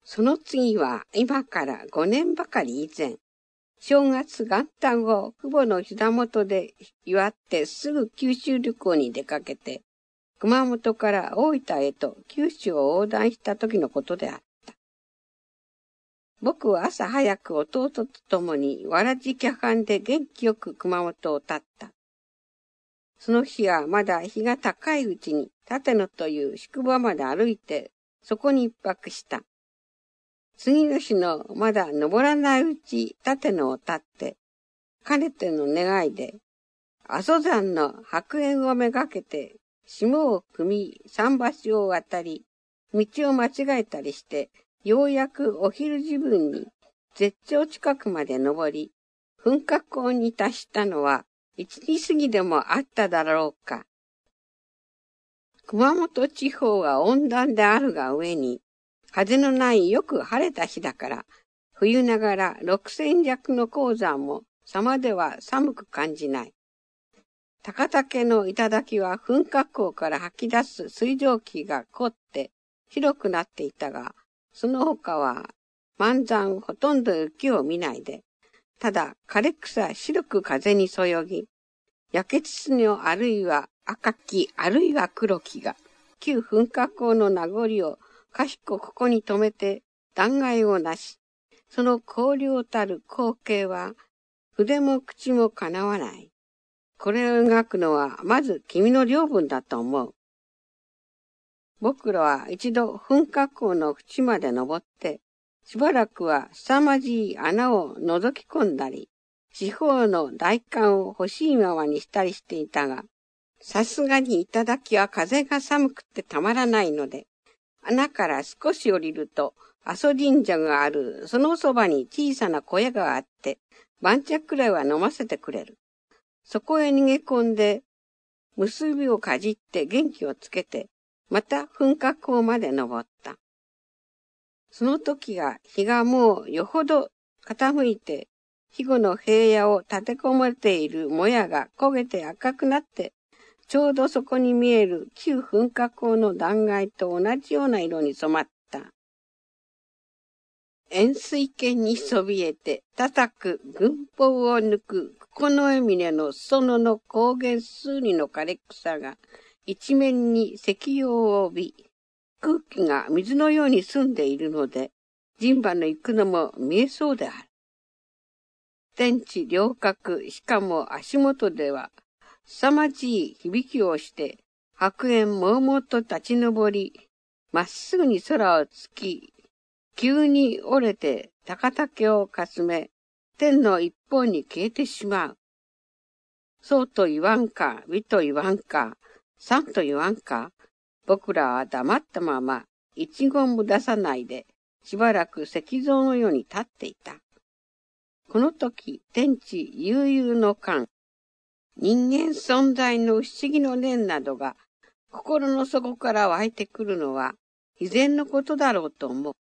その次は今から5年ばかり以前、正月元旦を父母の膝元で祝ってすぐ九州旅行に出かけて、熊本から大分へと九州を横断した時のことであった。僕は朝早く弟と共にわらじ脚搬で元気よく熊本を立った。その日はまだ日が高いうちに立野という宿場まで歩いてそこに一泊した。次の日のまだ登らないうち立野を立って、かねての願いで、阿蘇山の白煙をめがけて、霜を汲み桟橋を渡り、道を間違えたりして、ようやくお昼時分に絶頂近くまで登り、噴火口に達したのは一時過ぎでもあっただろうか。熊本地方は温暖であるが上に、風のないよく晴れた日だから、冬ながら6000弱の高山も様では寒く感じない。高岳の頂は噴火口から吐き出す水蒸気が凍って広くなっていたが、その他は満山ほとんど雪を見ないで、ただ枯れ草白く風にそよぎ、焼けつつのあるいは赤きあるいは黒きが、旧噴火口の名残をかしこここに止めて断崖をなし、その荒涼たる光景は筆も口もかなわない。これを描くのはまず君の領分だと思う。僕らは一度噴火口の縁まで登って、しばらくは凄まじい穴を覗き込んだり、四方の大寒を欲しいままにしたりしていたが、さすがに頂は風が寒くてたまらないので、穴から少し降りると、阿蘇神社がある、そのそばに小さな小屋があって、晩茶くらいは飲ませてくれる。そこへ逃げ込んで、結びをかじって元気をつけて、また噴火口まで登った。その時は日がもうよほど傾いて、肥後の平野を立てこめているもやが焦げて赤くなって、ちょうどそこに見える旧噴火口の断崖と同じような色に染まった。円錐剣にそびえて叩く軍法を抜く九重峰の裾野の高原数里の枯れ草が一面に石葉を帯び、空気が水のように澄んでいるので、人馬の行くのも見えそうである。天地両角、しかも足元では、凄まじい響きをして、白煙もうもうと立ち上り、まっすぐに空を突き、急に折れて高岳をかすめ、天の一方に消えてしまう。そうと言わんか、美と言わんか、さんと言わんか、僕らは黙ったまま、一言も出さないで、しばらく石像のように立っていた。この時、天地悠々の間、人間存在の不思議の念などが、心の底から湧いてくるのは、自然のことだろうと思う。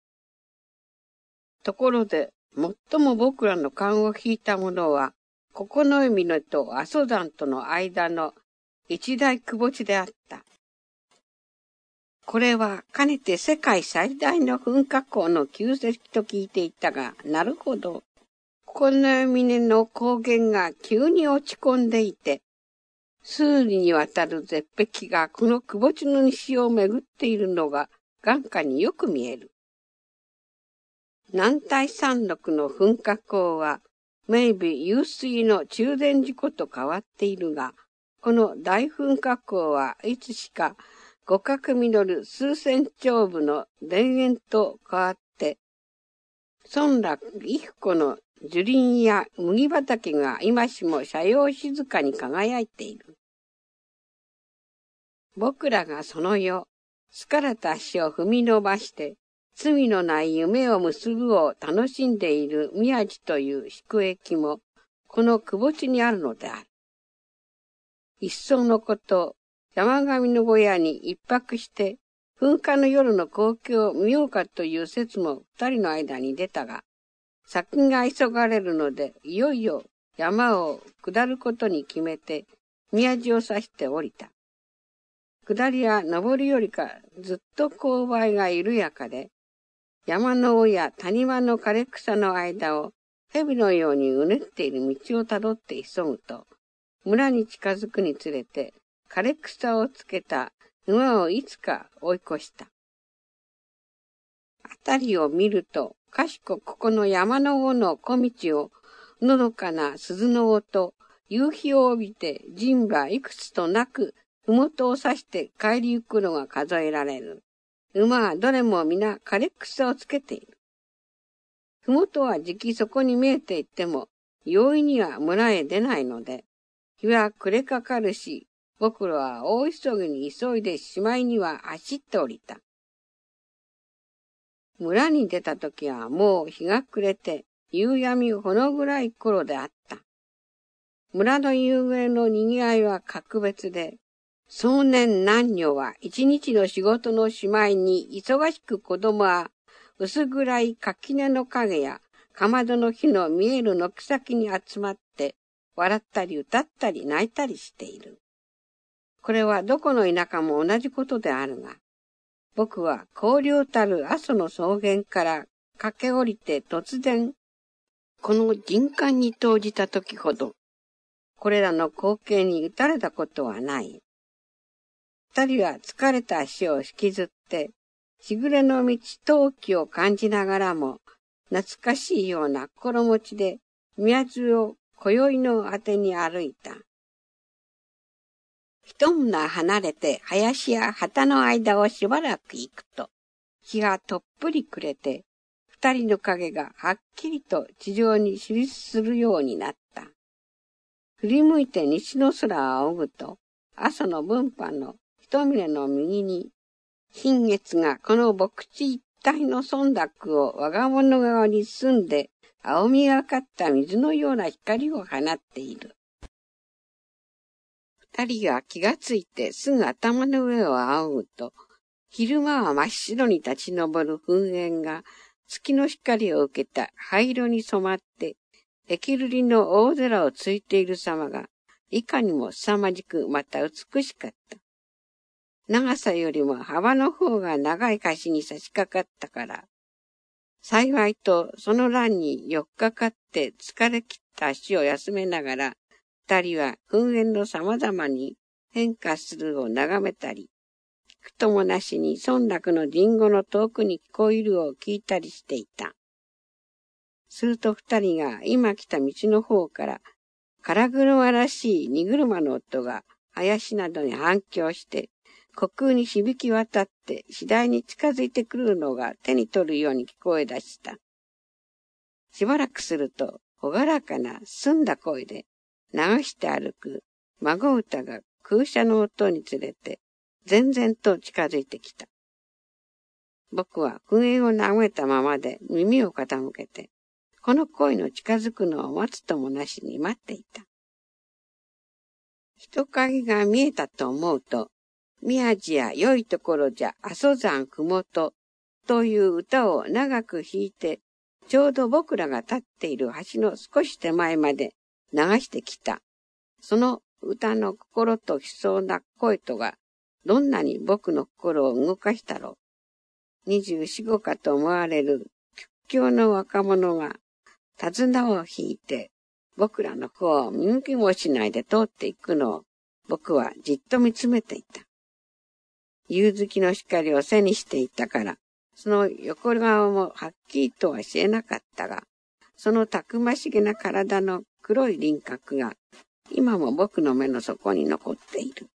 ところで、最も僕らの勘を引いたものは、九重峰と阿蘇山との間の一大窪地であった。これはかねて世界最大の噴火口の旧跡と聞いていたが、なるほど。九重峰の高原が急に落ち込んでいて、数里にわたる絶壁がこの窪地の西を巡っているのが眼下によく見える。南大山麓の噴火口は、明備湧水の中禅寺湖と変わっているが、この大噴火口はいつしか互角実る数千丁部の田園と変わって、村落一個の樹林や麦畑が今しも斜陽静かに輝いている。僕らがその夜、疲れた足を踏み伸ばして、罪のない夢を結ぶを楽しんでいる宮地という宿駅も、この窪地にあるのである。いっそのこと、山上の小屋に一泊して、噴火の夜の光景を見ようかという説も二人の間に出たが、先が急がれるので、いよいよ山を下ることに決めて、宮地を指して降りた。下りは上りよりかずっと勾配が緩やかで、 山の尾や谷間の枯れ草の間を蛇のようにうねっている道をたどって急ぐと、村に近づくにつれて枯れ草をつけた馬をいつか追い越した。あたりを見ると、かしこここの山の尾の小道を、のどかな鈴の音、夕日を帯びて人馬いくつとなく、ふもとを刺して帰り行くのが数えられる。馬はどれも皆枯れ草をつけている。ふもとはじきそこに見えていっても、容易には村へ出ないので、日は暮れかかるし、僕らは大急ぎに急いでしまいには走って降りた。村に出た時はもう日が暮れて、夕闇ほの暗い頃であった。村の夕暮れの賑わいは格別で、壮年男女は一日の仕事のしまいに忙しく子供は薄暗い垣根の影やかまどの火の見える軒先に集まって笑ったり歌ったり泣いたりしている。これはどこの田舎も同じことであるが、僕は荒涼たる阿蘇の草原から駆け下りて突然、この人間に投じた時ほど、これらの光景に打たれたことはない。二人は疲れた足を引きずって、しぐれの道陶器を感じながらも、懐かしいような心持ちで、宮津を今宵のあてに歩いた。一棟離れて林や旗の間をしばらく行くと、日がとっぷり暮れて、二人の影がはっきりと地上に刺立するようになった。振り向いて西の空を仰ぐと、阿蘇の分藩の一峰の右に、新月がこの牧地一帯の村落を我が物側に進んで、青みがかった水のような光を放っている。二人が気がついてすぐ頭の上を仰ぐと、昼間は真っ白に立ち上る噴煙が月の光を受けた灰色に染まって、駅瑠璃の大空をついている様が、いかにも凄まじくまた美しかった。長さよりも幅の方が長い橋に差し掛かったから、幸いとその欄に寄っかかって疲れ切った足を休めながら、二人は噴煙の様々に変化するを眺めたり、聞くともなしに村落の林檎の遠くに聞こえるを聞いたりしていた。すると二人が今来た道の方から、唐車らしい荷車の音が林などに反響して、虚空に響き渡って次第に近づいてくるのが手に取るように聞こえ出した。しばらくすると、ほがらかな澄んだ声で、流して歩く孫歌が空車の音につれて、全然と近づいてきた。僕は噴煙を眺めたままで耳を傾けて、この声の近づくのを待つともなしに待っていた。人影が見えたと思うと、宮地や良いところじゃ阿蘇山ふもとという歌を長く弾いて、ちょうど僕らが立っている橋の少し手前まで流してきた。その歌の心と悲壮な声とが、どんなに僕の心を動かしたろう。24、5かと思われる屈強の若者が、手綱を引いて、僕らの方を見向きもしないで通っていくのを、僕はじっと見つめていた。夕月の光を背にしていたから、その横顔もはっきりとは知れなかったが、そのたくましげな体の黒い輪郭が、今も僕の目の底に残っている。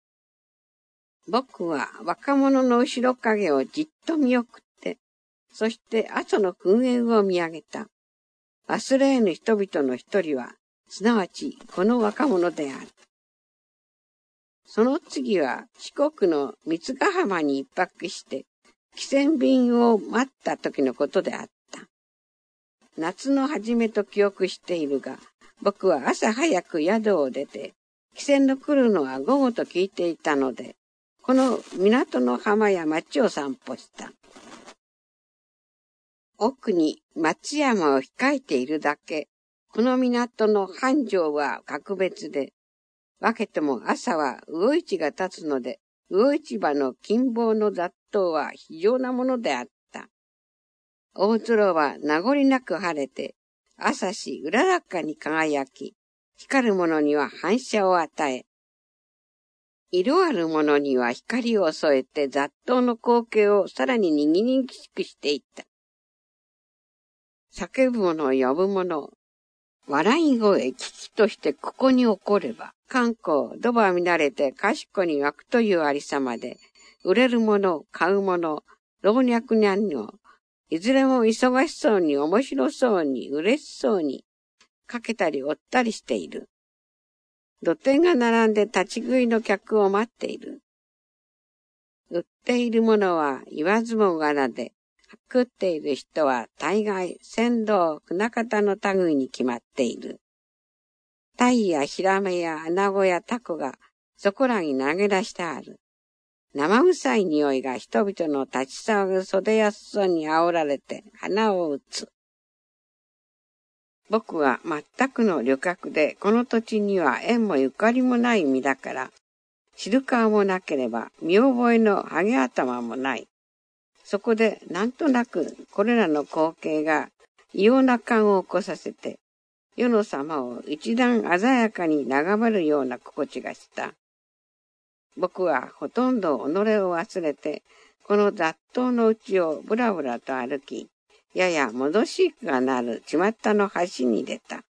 僕は若者の後ろ影をじっと見送って、そして阿蘇の噴煙を見上げた。忘れ得ぬ人々の一人は、すなわちこの若者である。その次は四国の三ヶ浜に一泊して、汽船便を待った時のことであった。夏の初めと記憶しているが、僕は朝早く宿を出て、汽船の来るのは午後と聞いていたので、この港の浜や町を散歩した。奥に松山を控えているだけ、この港の繁盛は格別で、分けても朝は魚市が立つので、魚市場の金棒の雑踏は非常なものであった。 大空は名残なく晴れて、朝しうららかに輝き、光るものには反射を与え、色あるものには光を添えて雑踏の光景をさらににぎにぎしくしていった。叫ぶもの、呼ぶもの、笑い声、危機としてここに起これば、観光、ドバ見慣れて賢に湧くというありさまで、売れるもの、買うもの、老若男女、いずれも忙しそうに、面白そうに、嬉しそうに、かけたり追ったりしている。土手が並んで立ち食いの客を待っている。売っているものは言わずもがなで、食っている人は大概船頭、船方の類に決まっている。鯛やヒラメやアナゴやタコがそこらに投げ出してある。生臭い匂いが人々の立ち騒ぐ袖や裾に煽られて鼻を打つ。僕は全くの旅客で、この土地には縁もゆかりもない身だから、知る顔もなければ見覚えのハゲ頭もない。そこでなんとなくこれらの光景が異様な感を起こさせて、世の様を一段鮮やかに眺めるような心地がした。僕はほとんど己を忘れて、この雑踏のうちをぶらぶらと歩き、やや戻しくがなる巷の橋に出た。